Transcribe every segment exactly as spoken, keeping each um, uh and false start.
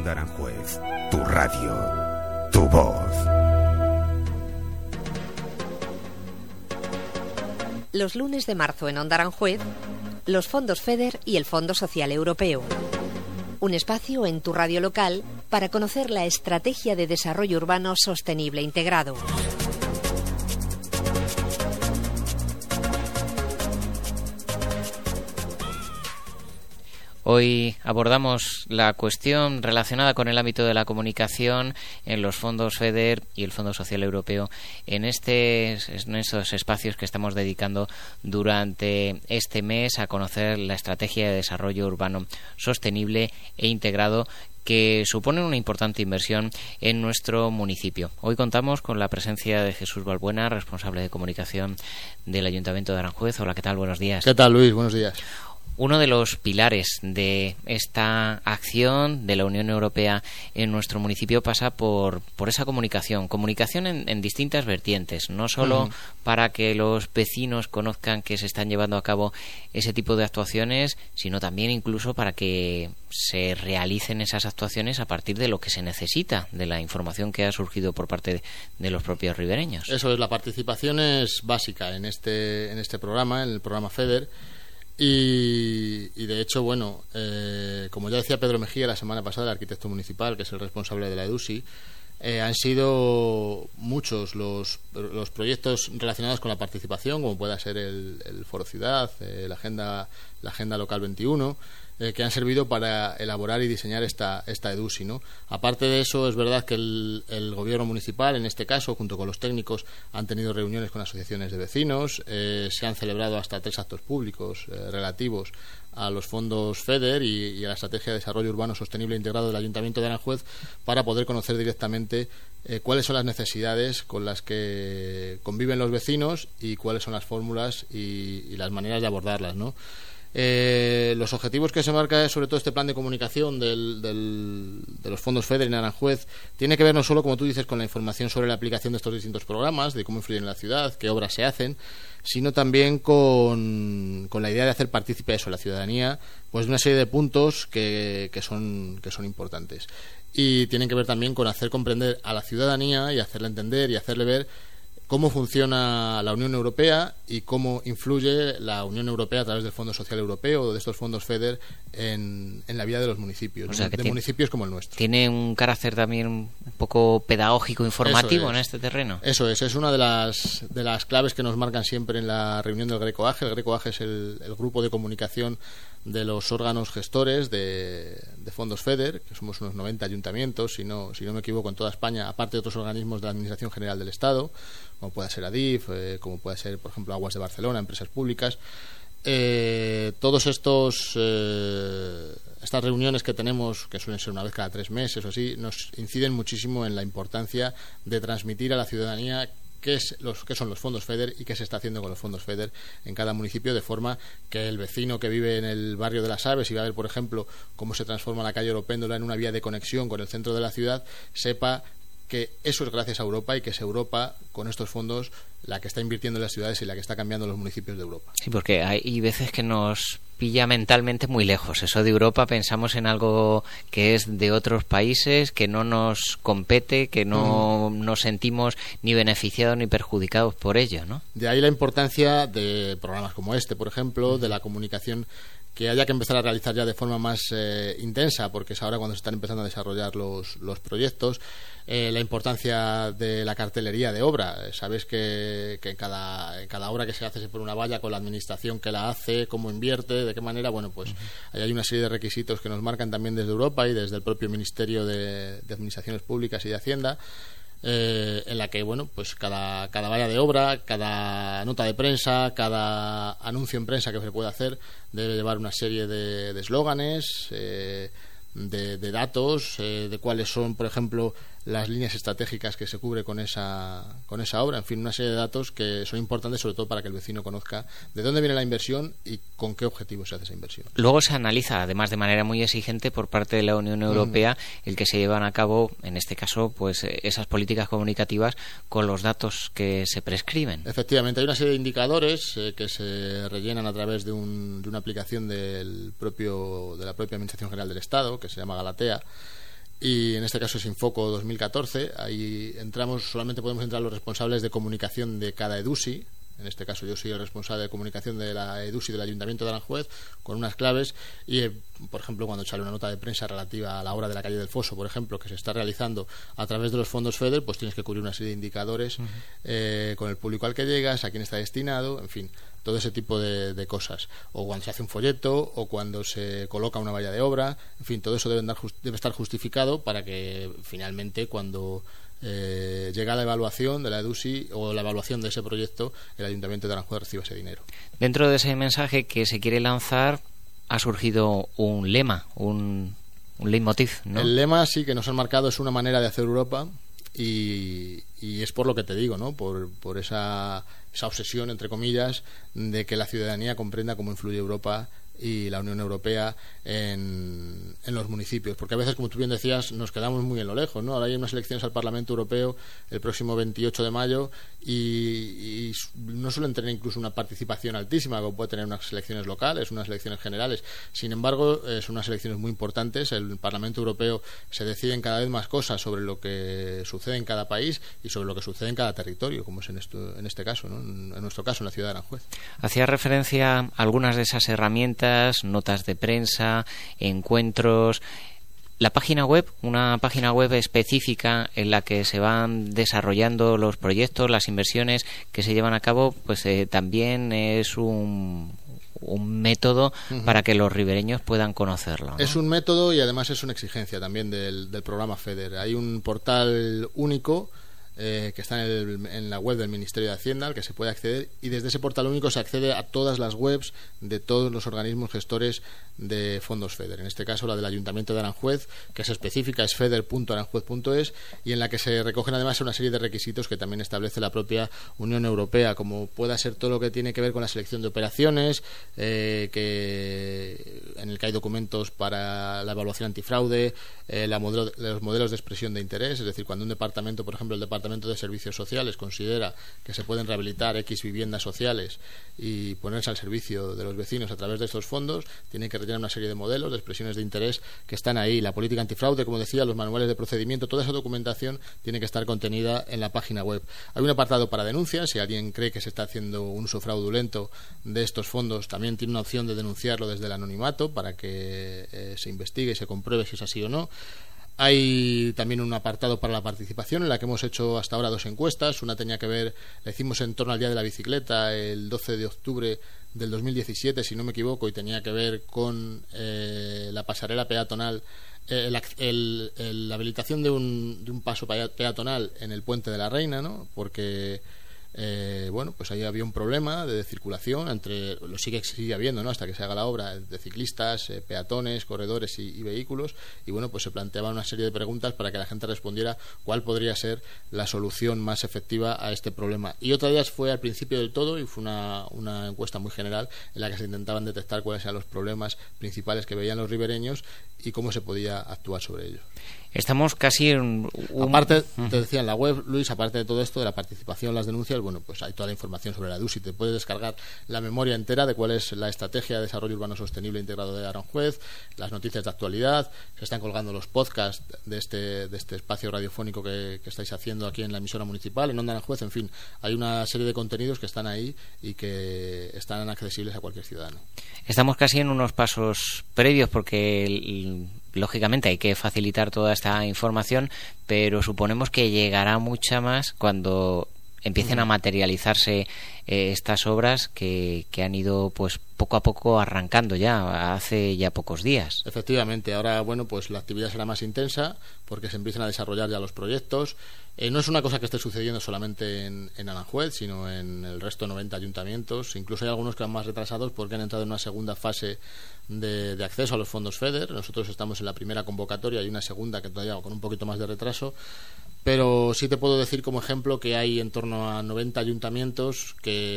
Onda Aranjuez, tu radio, tu voz. Los lunes de marzo en Onda Aranjuez, los fondos FEDER y el Fondo Social Europeo. Un espacio en tu radio local para conocer la Estrategia de Desarrollo Urbano Sostenible Integrado. Hoy abordamos la cuestión relacionada con el ámbito de la comunicación en los fondos FEDER y el Fondo Social Europeo en, este, en estos espacios que estamos dedicando durante este mes a conocer la Estrategia de Desarrollo Urbano Sostenible e Integrado, que suponen una importante inversión en nuestro municipio. Hoy contamos con la presencia de Jesús Balbuena, responsable de comunicación del Ayuntamiento de Aranjuez. Hola, ¿qué tal? Buenos días. ¿Qué tal, Luis? Buenos días. Uno de los pilares de esta acción de la Unión Europea en nuestro municipio pasa por, por esa comunicación, comunicación en, en distintas vertientes, no solo uh-huh. para que los vecinos conozcan que se están llevando a cabo ese tipo de actuaciones, sino también incluso para que se realicen esas actuaciones a partir de lo que se necesita, de la información que ha surgido por parte de, de los propios ribereños. Eso es, la participación es básica en este, en este programa, en el programa FEDER. Y, y de hecho, bueno, eh, como ya decía Pedro Mejía la semana pasada, el arquitecto municipal, que es el responsable de la EDUSI, eh, han sido muchos los, los proyectos relacionados con la participación, como pueda ser el, el Foro Ciudad, eh, la agenda la agenda local veintiuno, eh, que han servido para elaborar y diseñar esta, esta EDUSI, ¿no? Aparte de eso, es verdad que el, el gobierno municipal, en este caso, junto con los técnicos, han tenido reuniones con asociaciones de vecinos, eh, se han celebrado hasta tres actos públicos eh, relativos a los fondos FEDER y, y a la Estrategia de Desarrollo Urbano Sostenible Integrado del Ayuntamiento de Aranjuez, para poder conocer directamente eh, cuáles son las necesidades con las que conviven los vecinos y cuáles son las fórmulas y, y las maneras de abordarlas, ¿no? Eh, los objetivos que se marca sobre todo este plan de comunicación del, del, de los fondos FEDER en Aranjuez tiene que ver no solo, como tú dices, con la información sobre la aplicación de estos distintos programas, de cómo influyen en la ciudad, qué obras se hacen, sino también con, con la idea de hacer partícipe eso, la ciudadanía, pues de una serie de puntos que, que, son, que son importantes. Y tienen que ver también con hacer comprender a la ciudadanía y hacerle entender y hacerle ver cómo funciona la Unión Europea y cómo influye la Unión Europea a través del Fondo Social Europeo o de estos fondos FEDER en, en la vida de los municipios, o sea, de tiene, municipios como el nuestro. Tiene un carácter también un poco pedagógico, informativo en este terreno. Eso es, es una de las, de las claves que nos marcan siempre en la reunión del Greco-AGE. El Greco-AGE es el, el grupo de comunicación de los órganos gestores de, de fondos FEDER, que somos unos noventa ayuntamientos, si no, si no me equivoco, en toda España, aparte de otros organismos de la Administración General del Estado, como pueda ser ADIF, eh, como pueda ser, por ejemplo, Aguas de Barcelona, empresas públicas. Eh, todos estos eh, estas reuniones que tenemos, que suelen ser una vez cada tres meses o así, nos inciden muchísimo en la importancia de transmitir a la ciudadanía qué es los qué son los fondos FEDER y qué se está haciendo con los fondos FEDER en cada municipio, de forma que el vecino que vive en el barrio de Las Aves y va a ver, por ejemplo, cómo se transforma la calle Oropéndola en una vía de conexión con el centro de la ciudad, sepa que eso es gracias a Europa y que es Europa, con estos fondos, la que está invirtiendo en las ciudades y la que está cambiando los municipios de Europa. Sí, porque hay veces que nos pilla mentalmente muy lejos. Eso de Europa, pensamos en algo que es de otros países, que no nos compete, que no mm. nos sentimos ni beneficiados ni perjudicados por ello, ¿no? De ahí la importancia de programas como este, por ejemplo, mm. de la comunicación, que haya que empezar a realizar ya de forma más eh, intensa, porque es ahora cuando se están empezando a desarrollar los, los proyectos. Eh, la importancia de la cartelería de obra. Sabes que, que en, cada, en cada obra que se hace se pone una valla con la administración que la hace, cómo invierte, de qué manera. Bueno, pues uh-huh. ahí hay una serie de requisitos que nos marcan también desde Europa y desde el propio Ministerio de, de Administraciones Públicas y de Hacienda, Eh, en la que, bueno, pues cada, cada valla de obra, cada nota de prensa, cada anuncio en prensa que se pueda hacer debe llevar una serie de eslóganes, eh, de, de datos, eh, de cuáles son, por ejemplo, las líneas estratégicas que se cubre con esa con esa obra, en fin, una serie de datos que son importantes sobre todo para que el vecino conozca de dónde viene la inversión y con qué objetivo se hace esa inversión. Luego se analiza, además de manera muy exigente por parte de la Unión Europea, mm. el que se llevan a cabo, en este caso, pues esas políticas comunicativas con los datos que se prescriben. Efectivamente, hay una serie de indicadores eh, que se rellenan a través de, un, de una aplicación del propio de la propia Administración General del Estado, que se llama Galatea, y en este caso es Infoco dos mil catorce. Ahí entramos, solamente podemos entrar los responsables de comunicación de cada EDUSI. En este caso yo soy el responsable de comunicación de la EDUSI del Ayuntamiento de Aranjuez, con unas claves y, eh, por ejemplo, cuando sale una nota de prensa relativa a la obra de la calle del Foso, por ejemplo, que se está realizando a través de los fondos FEDER, pues tienes que cubrir una serie de indicadores uh-huh. eh, con el público al que llegas, a quién está destinado, en fin, todo ese tipo de, de cosas. O cuando se hace un folleto, o cuando se coloca una valla de obra, en fin, todo eso debe, dar, debe estar justificado para que finalmente cuando eh, llega la evaluación de la EDUSI o la evaluación de ese proyecto, el Ayuntamiento de Aranjuez reciba ese dinero. Dentro de ese mensaje que se quiere lanzar ha surgido un lema, un, un leitmotiv, ¿no? El lema sí que nos han marcado es una manera de hacer Europa. Y, y es por lo que te digo, ¿no? Por, por esa, esa obsesión, entre comillas, de que la ciudadanía comprenda cómo influye Europa y la Unión Europea en, en los municipios, porque a veces, como tú bien decías, nos quedamos muy en lo lejos, ¿no? Ahora hay unas elecciones al Parlamento Europeo el próximo veintiocho de mayo y, y no suelen tener incluso una participación altísima, como puede tener unas elecciones locales, unas elecciones generales. Sin embargo, eh, son unas elecciones muy importantes. El Parlamento Europeo se deciden cada vez más cosas sobre lo que sucede en cada país y sobre lo que sucede en cada territorio, como es en, esto, en este caso, ¿no? En, en nuestro caso, en la ciudad de Aranjuez. Hacía referencia a algunas de esas herramientas, notas de prensa, encuentros, la página web, una página web específica en la que se van desarrollando los proyectos, las inversiones que se llevan a cabo, pues eh, también es un un método uh-huh. para que los ribereños puedan conocerlo, ¿no? Es un método y además es una exigencia también del, del programa FEDER. Hay un portal único Eh, que está en, el, en la web del Ministerio de Hacienda, al que se puede acceder, y desde ese portal único se accede a todas las webs de todos los organismos gestores de fondos FEDER. En este caso la del Ayuntamiento de Aranjuez, que es específica, es feder punto aranjuez punto es, y en la que se recogen además una serie de requisitos que también establece la propia Unión Europea, como pueda ser todo lo que tiene que ver con la selección de operaciones, eh, que en el que hay documentos para la evaluación antifraude, eh, la modelo, los modelos de expresión de interés, es decir, cuando un departamento, por ejemplo el departamento de Servicios Sociales considera que se pueden rehabilitar X viviendas sociales y ponerse al servicio de los vecinos a través de estos fondos, tienen que rellenar una serie de modelos, de expresiones de interés que están ahí. La política antifraude, como decía, los manuales de procedimiento, toda esa documentación tiene que estar contenida en la página web. Hay un apartado para denuncias. Si alguien cree que se está haciendo un uso fraudulento de estos fondos, también tiene una opción de denunciarlo desde el anonimato para que eh, se investigue y se compruebe si es así o no. Hay también un apartado para la participación en la que hemos hecho hasta ahora dos encuestas. Una tenía que ver, la hicimos en torno al Día de la Bicicleta el doce de octubre del dos mil diecisiete, si no me equivoco, y tenía que ver con eh, la pasarela peatonal, eh, el, el, el, la habilitación de un, de un paso peatonal en el Puente de la Reina, ¿no? Porque Eh, bueno, pues ahí había un problema de circulación entre, lo sigue, sigue habiendo, ¿no? Hasta que se haga la obra, de ciclistas, eh, peatones, corredores y, y vehículos, y bueno, pues se planteaban una serie de preguntas para que la gente respondiera cuál podría ser la solución más efectiva a este problema. Y otra de ellas fue al principio del todo, y fue una, una encuesta muy general en la que se intentaban detectar cuáles eran los problemas principales que veían los ribereños y cómo se podía actuar sobre ellos. Estamos casi en un... Aparte, te decía en la web, Luis, aparte de todo esto, de la participación, las denuncias, bueno, pues hay toda la información sobre la EDUSI. Te puedes descargar la memoria entera de cuál es la estrategia de desarrollo urbano sostenible integrado de Aranjuez, las noticias de actualidad, se están colgando los podcasts de este, de este espacio radiofónico que, que estáis haciendo aquí en la emisora municipal, en Onda Aranjuez, en fin, hay una serie de contenidos que están ahí y que están accesibles a cualquier ciudadano. Estamos casi en unos pasos previos porque... El... lógicamente hay que facilitar toda esta información, pero suponemos que llegará mucha más cuando empiecen a materializarse eh, estas obras que, que han ido pues poco a poco arrancando ya hace ya pocos días. Efectivamente, ahora bueno, pues la actividad será más intensa porque se empiezan a desarrollar ya los proyectos. Eh, no es una cosa que esté sucediendo solamente en, en Aranjuez, sino en el resto de noventa ayuntamientos. Incluso hay algunos que van más retrasados porque han entrado en una segunda fase de, de acceso a los fondos FEDER. Nosotros estamos en la primera convocatoria y una segunda que todavía con un poquito más de retraso. Pero sí te puedo decir como ejemplo que hay en torno a noventa ayuntamientos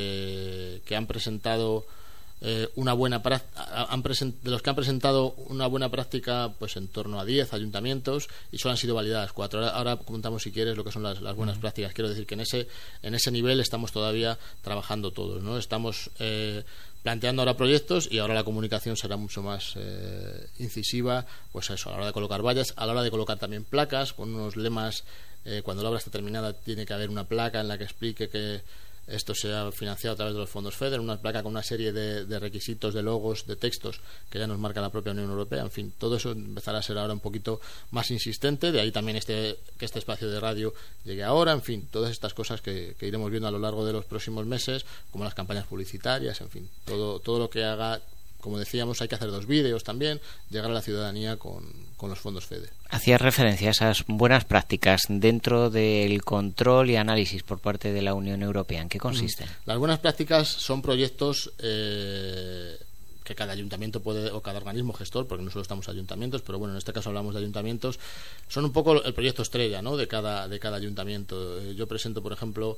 que, que han presentado eh, una buena práctica, de los que han presentado una buena práctica, pues en torno a diez ayuntamientos, y solo han sido validadas cuatro. Ahora, ahora comentamos si quieres lo que son las, las buenas prácticas. Quiero decir que en ese en ese nivel estamos todavía trabajando todos, ¿no? Estamos eh, planteando ahora proyectos, y ahora la comunicación será mucho más eh, incisiva, pues eso, a la hora de colocar vallas, a la hora de colocar también placas con unos lemas. Eh, cuando la obra está terminada tiene que haber una placa en la que explique que esto se ha financiado a través de los fondos FEDER, una placa con una serie de, de requisitos, de logos, de textos que ya nos marca la propia Unión Europea. En fin, todo eso empezará a ser ahora un poquito más insistente, de ahí también este que este espacio de radio llegue ahora. En fin, todas estas cosas que, que iremos viendo a lo largo de los próximos meses, como las campañas publicitarias, en fin, todo, todo lo que haga. Como decíamos, hay que hacer dos vídeos también, llegar a la ciudadanía con, con los fondos FEDER. Hacías referencia a esas buenas prácticas dentro del control y análisis por parte de la Unión Europea. ¿En qué consisten? Las buenas prácticas son proyectos eh, que cada ayuntamiento puede, o cada organismo gestor, porque no solo estamos ayuntamientos, pero bueno, en este caso hablamos de ayuntamientos, son un poco el proyecto estrella, ¿no?, de cada, de cada ayuntamiento. Eh, yo presento, por ejemplo,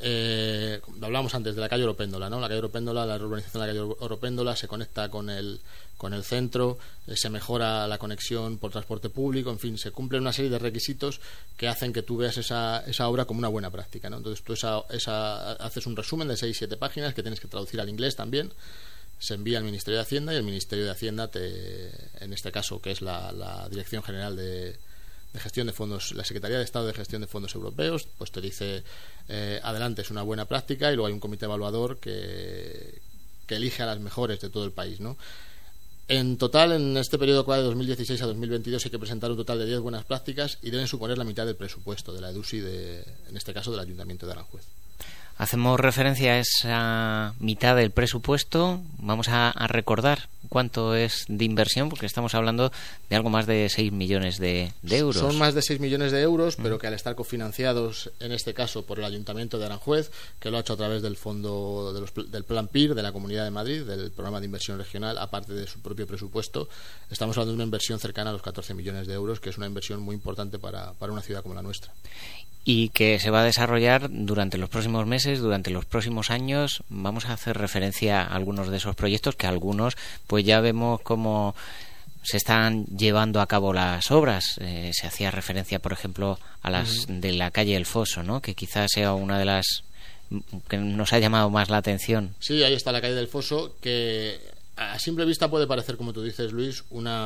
Eh, hablábamos antes de la calle Oropéndola, ¿no? La calle Oropéndola, la urbanización de la calle Oropéndola se conecta con el, con el centro, eh, se mejora la conexión por transporte público, en fin, se cumplen una serie de requisitos que hacen que tú veas esa, esa obra como una buena práctica, ¿no? Entonces tú esa, esa, haces un resumen de seis siete páginas que tienes que traducir al inglés también, se envía al Ministerio de Hacienda, y el Ministerio de Hacienda, te, en este caso, que es la, la Dirección General de de Gestión de Fondos, la Secretaría de Estado de Gestión de Fondos Europeos, pues te dice eh, adelante, es una buena práctica, y luego hay un comité evaluador que, que elige a las mejores de todo el país, ¿no? En total, en este periodo de dos mil dieciséis a dos mil veintidós hay que presentar un total de diez buenas prácticas, y deben suponer la mitad del presupuesto de la EDUSI, de, en este caso del Ayuntamiento de Aranjuez. Hacemos referencia a esa mitad del presupuesto. Vamos a, a recordar cuánto es de inversión, porque estamos hablando de algo más de seis millones de, de euros. Son más de seis millones de euros, pero que al estar cofinanciados, en este caso, por el Ayuntamiento de Aranjuez, que lo ha hecho a través del fondo de los, del Plan P I R de la Comunidad de Madrid, del Programa de Inversión Regional, aparte de su propio presupuesto, estamos hablando de una inversión cercana a los catorce millones de euros, que es una inversión muy importante para, para una ciudad como la nuestra. Y que se va a desarrollar durante los próximos meses, durante los próximos años. Vamos a hacer referencia a algunos de esos proyectos, que algunos pues ya vemos cómo se están llevando a cabo las obras. Eh, se hacía referencia, por ejemplo, a las uh-huh. de la calle El Foso, ¿no?, que quizás sea una de las que nos ha llamado más la atención. Sí, ahí está la calle del Foso, que a simple vista puede parecer, como tú dices, Luis,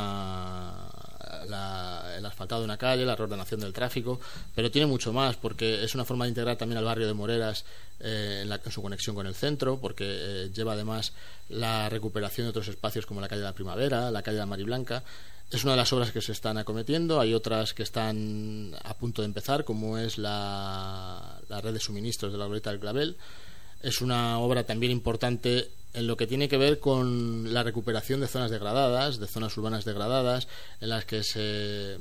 una La, el asfaltado de una calle, la reordenación del tráfico, pero tiene mucho más, porque es una forma de integrar también al barrio de Moreras eh, en, la, en su conexión con el centro, porque eh, lleva además la recuperación de otros espacios como la calle de la Primavera, la calle de la Mariblanca. Es una de las obras que se están acometiendo. Hay otras que están a punto de empezar, como es la, la red de suministros de la Glorieta del Clavel. Es una obra también importante en lo que tiene que ver con la recuperación de zonas degradadas, de zonas urbanas degradadas, en las que se,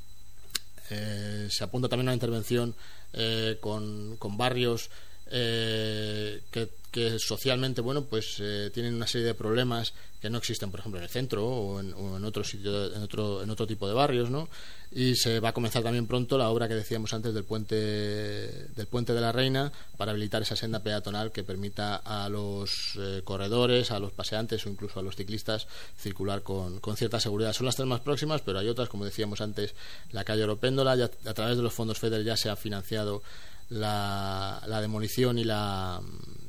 eh, se apunta también a una intervención eh, con, con barrios eh, que, que socialmente, bueno, pues eh, tienen una serie de problemas que no existen, por ejemplo, en el centro o en, o en otro sitio, en otro, en otro tipo de barrios, ¿no? Y se va a comenzar también pronto la obra que decíamos antes del puente del puente de la Reina, para habilitar esa senda peatonal que permita a los eh, corredores, a los paseantes o incluso a los ciclistas circular con, con cierta seguridad. Son las tres más próximas, pero hay otras, como decíamos antes, la calle Oropéndola. Ya, a través de los fondos FEDER ya se ha financiado la, la demolición y la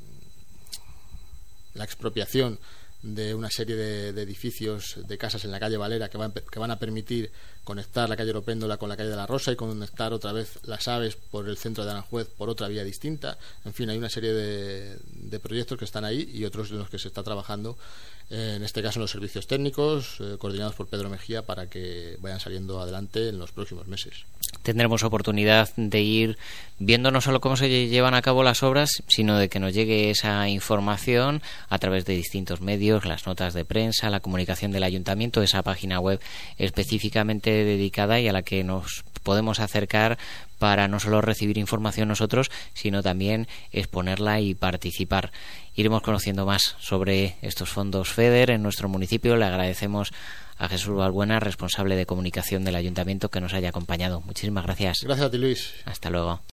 la expropiación de una serie de, de edificios, de casas en la calle Valera, que van, que van a permitir conectar la calle Oropéndola con la calle de la Rosa y conectar otra vez Las Aves por el centro de Aranjuez por otra vía distinta. En fin, hay una serie de, de proyectos que están ahí, y otros en los que se está trabajando, eh, en este caso en los servicios técnicos, eh, coordinados por Pedro Mejía, para que vayan saliendo adelante en los próximos meses. Tendremos oportunidad de ir viendo no solo cómo se llevan a cabo las obras, sino de que nos llegue esa información a través de distintos medios, las notas de prensa, la comunicación del ayuntamiento, esa página web específicamente dedicada y a la que nos podemos acercar para no solo recibir información nosotros, sino también exponerla y participar. Iremos conociendo más sobre estos fondos FEDER en nuestro municipio. Le agradecemos a Jesús Balbuena, responsable de comunicación del ayuntamiento, que nos haya acompañado. Muchísimas gracias. Gracias a ti, Luis. Hasta luego.